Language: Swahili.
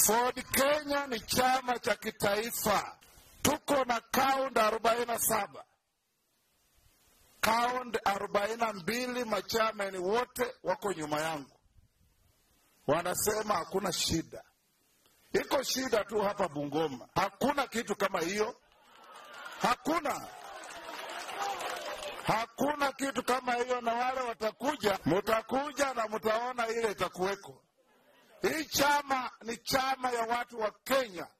Ford Kenya ni chama cha kitaifa. Tuko na kaunti 47. Kaunti 42 machameni wote wako nyuma yangu. Wanasema hakuna shida. Iko shida tu hapa Bungoma. Hakuna kitu kama hiyo. Hakuna kitu kama hiyo, na wale watakuja, mutakuja na mutaona ile itakuweko. Hii chama ni chama ya watu wa Kenya.